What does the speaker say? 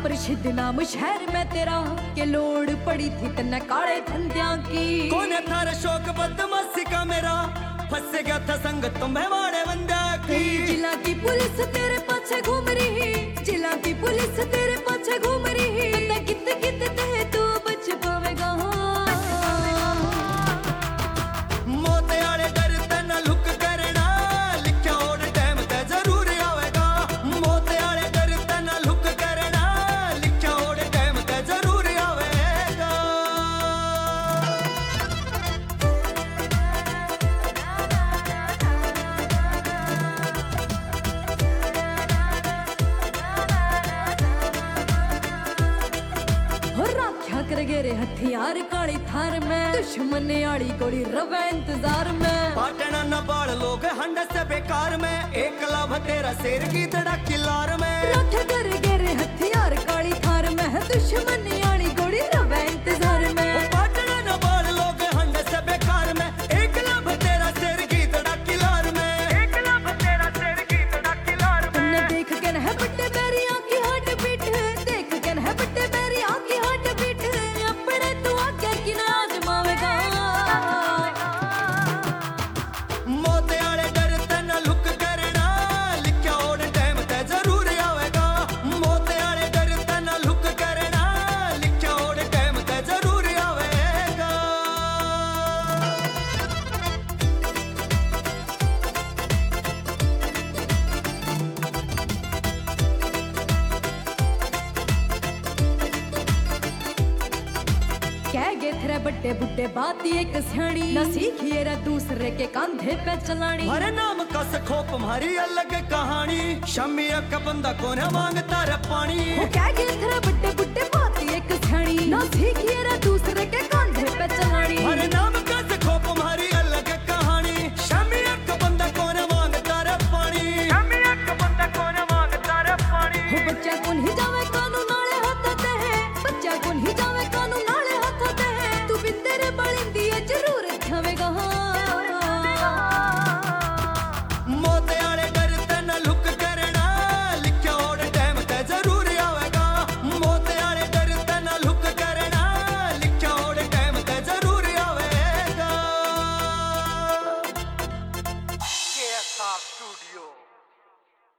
प्रसिद्ध नाम शहर में तेरा के लोड़ पड़ी थी तन्ने काले धंधिया की। कौन थारा शौक बदमाशी का मेरा फंस गया था संग तुम्हें वाड़े बंदा की। जिला की पुलिस तेरे पीछे घूम रही, जिला की पुलिस तेरे पीछे घूम रही। पता कित कित ते तू बच पावेगा। मौत आले डर ते ना लुक करना, लिखा ओड टाइम ते जरूर आवेगा। मौत आले डर ते ना लुक करना, लिखा ओड टाइम ते जरूर आवेगा। कर गेरे हथियार काली थार में, दुश्मन आड़ी गोली रवे इंतजार में। पाटना न बाल लोग हंड से बेकार में, एक लाभ तेरा शेर की तड़ा किलार में। रख कर गेरे हथियार काली थार में, दुश्मन आड़ी गोली रवे इंतजार में। पाटना न बाल लोग हंड से बेकार में, एक लाभ तेरा शेर की तड़ा किलार में। एक लाभ तेरा शेर की तड़ा किलार में। तुमने देख के न बट्टे बैरी आंखी हार्ट बीट, देख के न बट्टे बैरी आंखी हार्ट बीट। अपने तू आगे की ना आजमावेगा। मौत आले डर ते ना लुक करना, लिखा ओड टाइम ते जरूर आवेगा। मौत आले डर ते ना लुक करना, लिखा ओड टाइम ते जरूर आवेगा। कह गए थे बट्टे बुड्ढे बात एक स्याणी, न सीखिए रे दूसरे के कांधे पे चलानी। हमारे नाम का सखोप हमारी अलग कहानी, शमी का बंदा कौन मांगता रे पानी। वो कह गए थे बट्टे बुड्ढे